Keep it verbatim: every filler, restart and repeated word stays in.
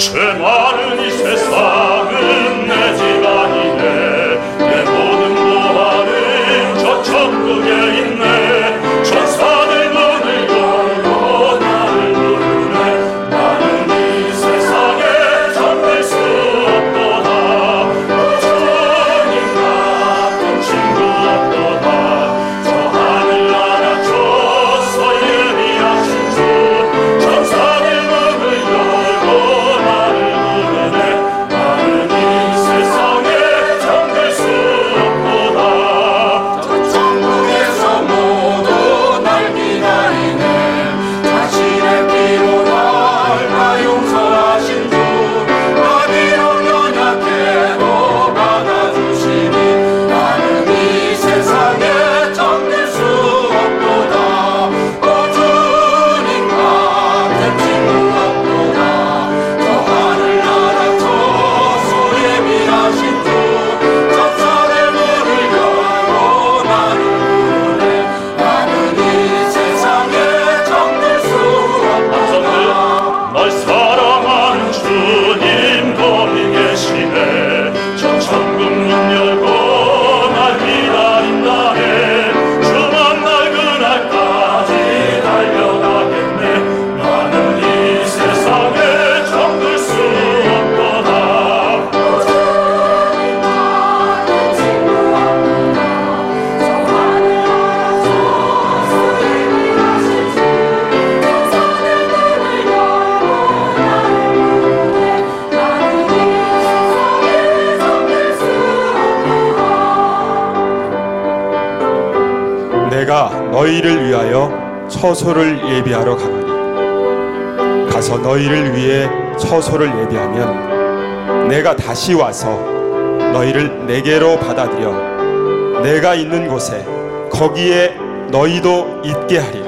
죄 많은 이 세상은 내 집 아니네. 내 모든 보화는 저 천국에 있네. 천사들 문을 열고 나를 부르네. 나는 이 세상에 잠들 수 없도다. 주님 같은 친구 없도다. 저 하늘나라 저 예비하신 주 천사들 문을 열고 나를 부르네. 나는 이 세상에 잠들 수 없도다. 저 천국에서 모두 날 기다리네. 자신의 피로 날 다 용서하신 주 나 비록 연약해도 받아주시니. 나는 이 세상에 잠들 수 없도다. 오 주님 같은 친구 없도다. 저 하늘나라 저 예비하신 주 천사들 문을 열고 나를 부르네. 나는 이 세상에 잠들 수 없도다. 날 사랑하는 주님 거기 계시네. 저 천국 문 열고 날 기다린다네. 주 만날 그날까지 달려가겠네. 나는 이 세상에 잠들 수 없도다. 주님 같은 친구 없도다. 저 하늘나라 저 예비하신 주 천사들 문을 열고 나를 부르네. 나는 이 세상에 잠들 수 없도다. 내가 너희를 위하여 처소를 예비하러 가노니 가서 너희를 위해 처소를 예비하면 내가 다시 와서 너희를 내게로 받아들여 내가 있는 곳에 거기에 너희도 있게 하리라.